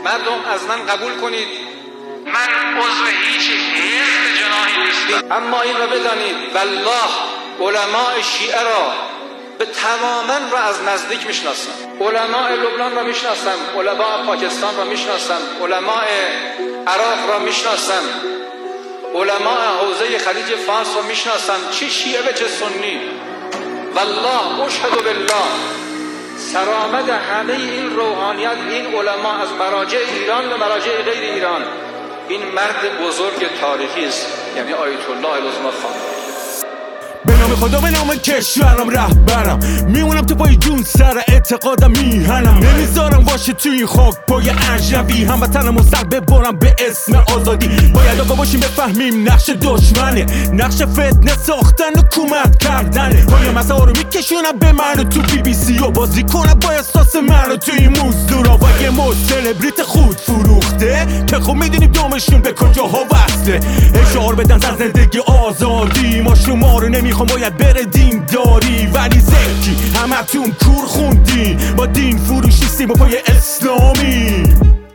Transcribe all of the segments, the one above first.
مردم از من قبول کنید من عضو هیچ حزب جناحی نیستم، اما این را بدانید والله علماء شیعه را به تماما را از نزدیک میشناسم. علماء لبنان را میشناسم، علماء پاکستان را میشناسم، علماء عراق را میشناسم، علماء حوزه خلیج فارس را میشناسم، چه شیعه و چه سنی. والله اشهد بالله سرآمد همه این روحانیت، این علما از مراجع ایران و مراجع غیر ایران، این مرد بزرگ تاریخی است، یعنی آیت الله العظمی خامنه‌ای. به نام خدا، به نام کشورم رهبرم، میمونم تو پای جون سر اعتقادم میهنم، نمیذارم باشه توی این خاک پای اجنبی، هموطنم و سر ببرم به اسم آزادی. باید آقا باشیم بفهمیم نقش دشمنه، نقش فتنه ساختن و حکومت کردنه. پای مسئله رو میکشونم به من تو بی بی سی و بازی کنم با احساس من تو این موزدورا با یه مو سلبریت خود فروخته که خب میدونیم دومشون به کجاها وصله. اشعار بدن در زندگی آزادی، ما شما رو نمیخوام باید بره دین داری، ولی زکی همتون کور خوندین با دین فروشیستیم و پای اسلامی.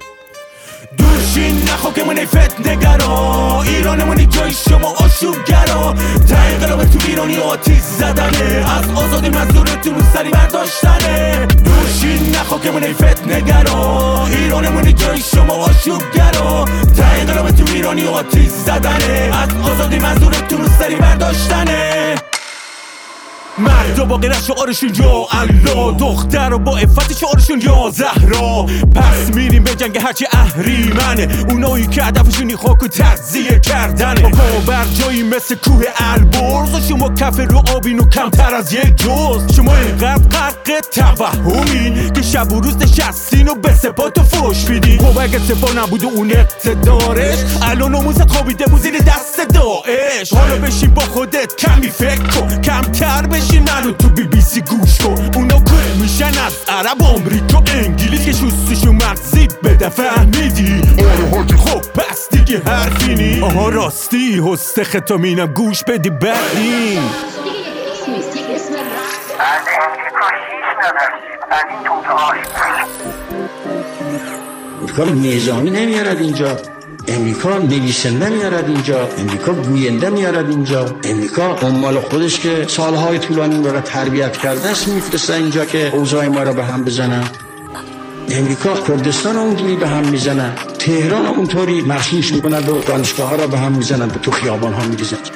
دوشین نخوا که منی فتنگرا، ایرانمونی جای شما آشوبگرا، تنقلاب تو ایرانی آتیش زدنه، از آزادی منظورتون رو سری برداشتنه. دوشین نخوا که منی فتنگرا، ایرانمونی جای شما آشوبگرا، تنقلاب تو ایرانی آتیش زدنه، از آزادی منظورتون رو سری برداشتنه. مرد و با غیرت شعارشون یا الله، دختر و با عفت شعارشون یا زهرا. پس میریم به جنگ هرچی اهریمنه، اونایی که هدفشونی خاک و تجزیه کردنه. ما بر جایی مثل کوه البرز و شما کف رو آبین و کمتر از یک جز. شما اینقدر غرق توهمین که شب و روز نشستین و به سپاه و فوش میدین. خب اگه سپاه نبود و اون اقتدارش، الان نموزت خوابیده بود زیر دست داعش. حالا بشین با خودت کمی فکر کن، کمتر بشین منو تو بی بی سی گوش کن. اونا کل میشن از عرب آمریکا انگلیس که شستشو مغزید بده، فهمیدی؟ آره حاجی خب پس دیگه حرفی نی. آها راستی هسته ختامینم گوش بدی بدین. از امریکا هیچ نترسید، از این توت آش. امریکا نظامی نمیارد اینجا، امریکا نویسنده میارد اینجا، امریکا گوینده میارد اینجا، امریکا عمال خودش که سالهای طولانی را تربیت کرده است میفرسته اینجا که اوضاع ما را به هم بزنن. امریکا کردستان اونجوری به هم میزنن، تهران اونطوری مخصوص میکنند و دانشگاه ها را به هم میزنند و تو خیابان ها میریزند.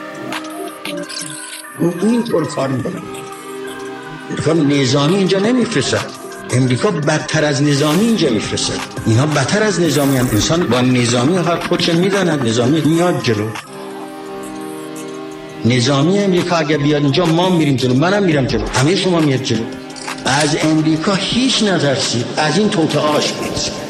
اینطور کار میکنند. امریکا نظامی اینجا نمیفرستد، امریکا بدتر از نظامی اینجا میفرستد. اینا بدتر از نظامی هم. انسان با نظامی هر خودش میداند، نظامی میاد جلو. نظامی امریکا اگه بیاد اینجا ما میریم جلو، منم میرم جلو، همه شما میاد جلو. از امریکا هیچ نترسید، از این توت آش برسید.